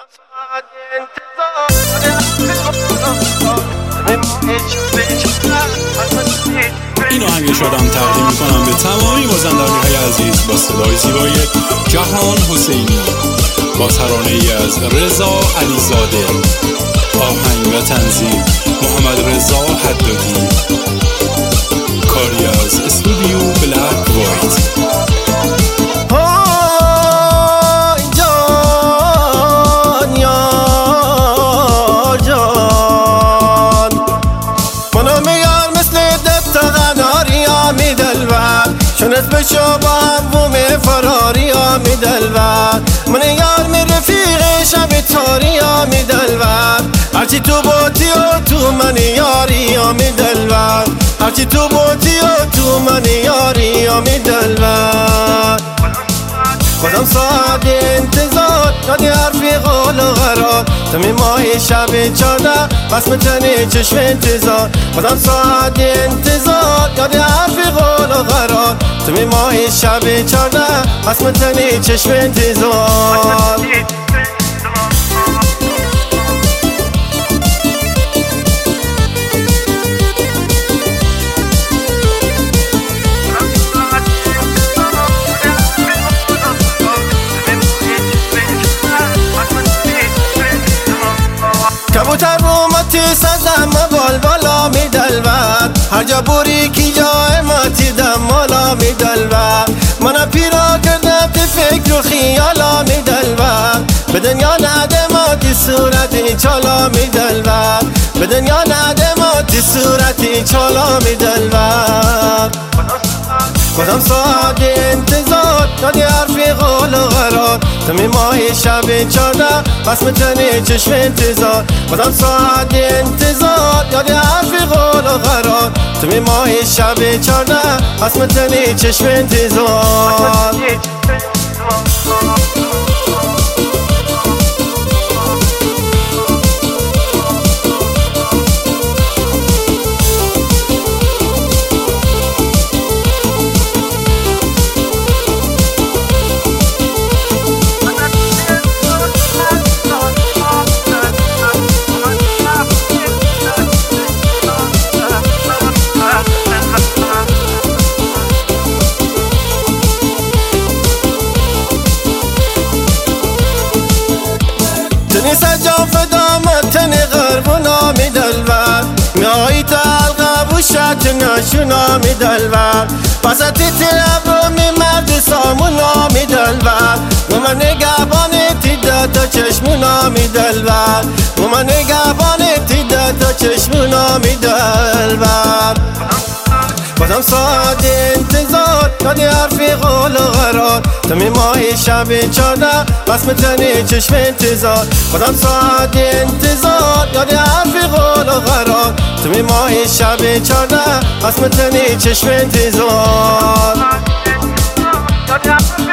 این آهنگ شادم تقدیم میکنم به تمامی مازندرانی های عزیز با صدای زیبای جهان حسینی با ترانه ای از رضا علیزاده، آهنگ و تنظیم محمد رضا حدادی، کاری از استودیو بلک وایت. بشو با هموم فراری آمی دلور من یار می رفیق شب تاری آمی دلور هرچی تو بودی و تو من یاری آمی دلور هرچی تو بودی و تو من یاری آمی دلور خودم ساعت انتظار یادی حرفی قول و قرار تمی ماهی شب 14 بس متنی چشم انتظار خودم ساعت انتظار یادی حرفی قول و قرار تمی ماهی شب 14 بس متنی چشم انتظار کبوتر رو ماتی سزم بال بالا می دلور هر جا بوری کی جای ماتی دم مالا می دلور من پیرا کردم تی فکر و خیالا می دلور به دنیا نده ماتی صورتی چالا می دلور به دنیا نده ماتی صورتی چالا می دلور خودم ساعت انتظار یادی حرفی قول و قرار تمی ماهی شب 14 بس متنی چشم انتظار خودم ساعت انتظار یادی حرفی قول و قرار تمی ماهی شب 14 بس متنی چشم انتظار سجا فدا متن غربنا می دلور میایی تا حلقه و شد نشونا می دلور پستی تلب رو می مرد سامونا می دلور من نگهبانه تیده تا چشمونا می دلور من نگهبانه تیده تا چشمونا می دلور خودم ساعت انتظار یادی حرفی قول و قرار تمی ماهی شب 14 بس متنی چشم انتظار خودم ساعت انتظار یادی حرفی قول و قرار تمی ماهی شب 14 بس متنی چشم انتظار